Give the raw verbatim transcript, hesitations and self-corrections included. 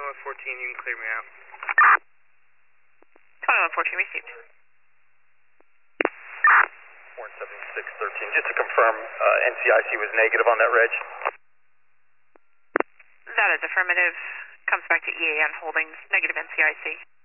twenty-one fourteen, you can clear me out. twenty-one fourteen received. one seven six one three, just to confirm, uh, N C I C was negative on that reg? That is affirmative. Comes back to E A N Holdings, negative N C I C.